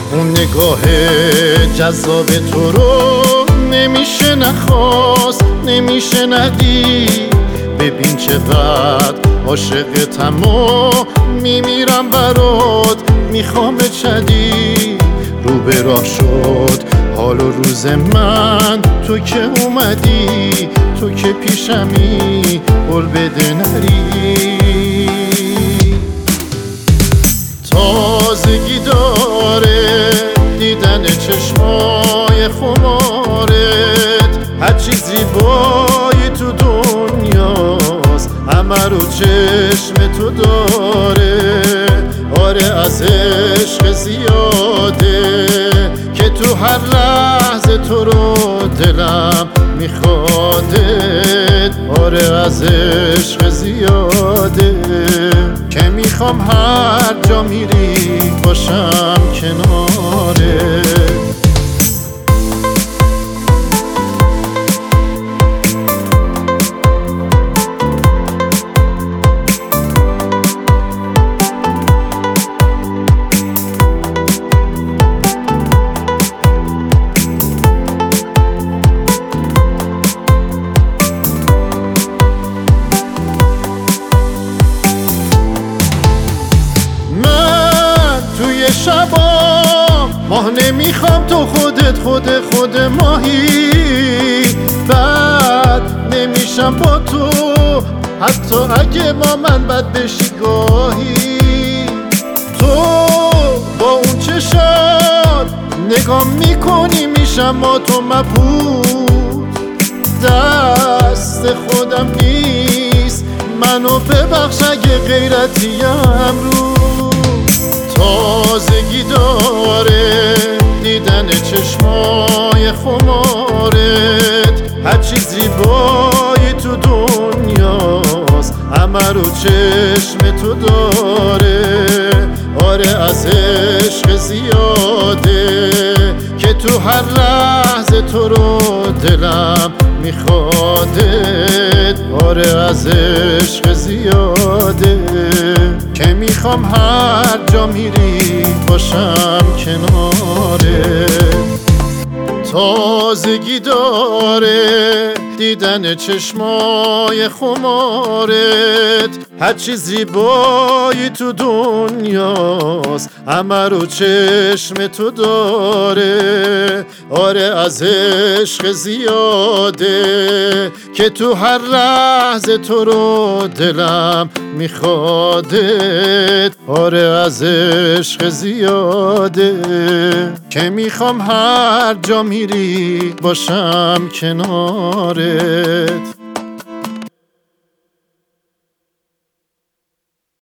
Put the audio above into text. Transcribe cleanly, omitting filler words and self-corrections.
اون نگاه جذاب تو رو نمیشه نخواست، نمیشه ندید. ببین چقدر عاشقتم و میمیرم برات، میخوام چدید. رو به راه شد حال و روز من، تو که اومدی، تو که پیشمی، قول بده نری. تازگی داره دیدن چشمای خمارت، هرچی زیبایی تو دنیاست همه رو چشم تو داره. آره از عشق زیاده که تو هر لحظه تو رو دلم میخوادت. آره از عشق زیاده که میخوام هر جا میری باشم کنارت. شبا ماه نمیخوام، تو خود ماهی. بعد نمیشم با تو حتی اگه با من بد بشی گاهی. تو با اون چشات نگاه میکنی میشم با تو مبهوت. دست خودم نیست منو ببخش اگه غیرتیم رو. تازگی داره دیدن چشمای خمارت، هرچی زیبایی تو دنیاست همه رو چشم تو داره. آره از عشق زیاده که تو هر لحظه تو رو دلم میخوادت. آره از عشق زیاده که میخوام هر جا میری باشم کنارت. تازگی داره دیدن چشمای خمارت، هرچی زیبایی تو دنیاست همه رو چشم تو داره. آره از عشق زیاده که تو هر لحظه تو رو دلم میخوادت. آره از عشق زیاده که میخوام هر جا میری باشم کنارت.